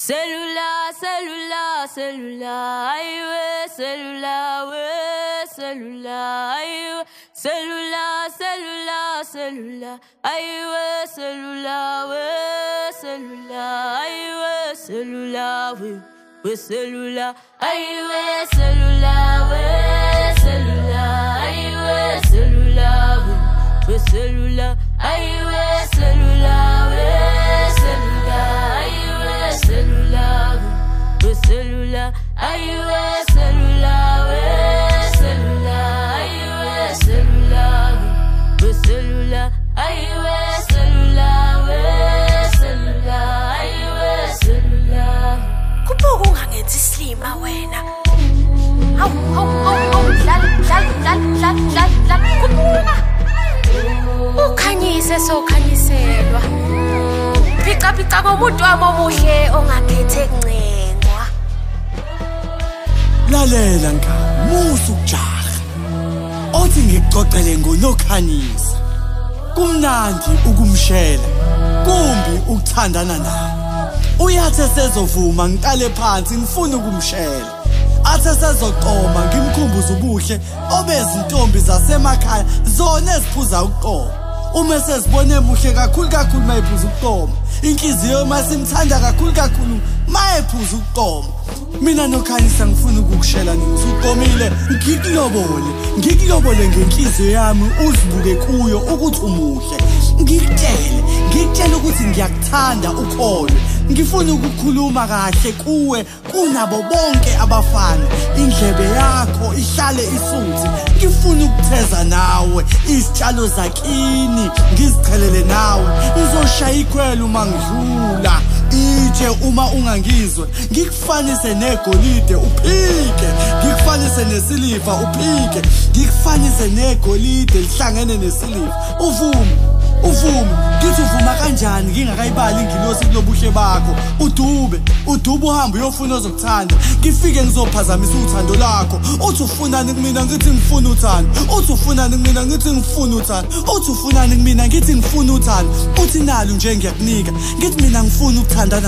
Cellula, cellula, cellula, aïe ouais, cellula, ouais, cellula, aïe ouais, cellula, cellula, cellula, aïe ouais, cellula, ouais, cellula, aïe ouais, cellula, ouais, cellula, aïe ouais, cellula, ouais, cellula, aïe ouais, cellula, ouais, cellula, aïe ouais, cellula, ouais, cellula, aïe ouais, cellula, ouais, cellula, aïe ouais, cellula, ouais, cellula, aïe ouais, cellula, ouais, cellula, aïe ouais, cellula, ouais, cellula, aïe ouais, cellula. Kubuka ungangenzi islima wena. Hawu dlala kubuka. Ukhanyise sokhanyiselwa. Phica komuntu wami omuhle ongaphethe kuncengwa. Lalela ngamusa ukujaha. Othi ngikuxoxele ngoNokhanyisa. Kumnandi ukumshela. Kumbi ukuthandana naye. Uyathi sezovuma ngiqale phansi ngifuna ukumshela. Athe sezoqoma ngimkhumbuza ubuhle obezintombi zasemakhaya zona eziphuza uqoma. Uma sezibone muhle kakhulu mayiphuza uqoma. Inhliziyo masimthanda kakhulu mayiphuza uqoma. Mina Nokhanyisa ngifuna ukukushela ngizuqomile ngikuyobole ngenhliziyo yami uzibuke kuyo ukuthi umuhle. Ngikutshela ukuthi ngiyakuthanda ukholwe. Ngifuna ukukhuluma kahle kuwe kunabo bonke abafana. Indlebe yakho ihlale isuthi. Ngifuna ukutheza nawe izitshalo zakini ngizichelele nawe. Ngizoshaya ikhwelo uma ngidlula. Itshe uma ungangizwe ngikufanise negolide uphike. Ngikufanise nesiliva uphike. Ngikufanise negolide lihlangene nesiliva. Uvume ngithi uvuma kanjani ngingakayibali ingilosi kulobuhle bakho. Udube uhambe uyofuna ozokuthanda. Ngifike ngizophazamisa uthando lakho. Uthi ufunani kumina ngithi ngifuna uthando. Uthi ufunani kumina ngithi ngifuna uthando. Uthi ufunani kumina ngithi ngifuna uthando. Uthi nalo nje ngiyakunika ngithi mina ngifuna ukuthandana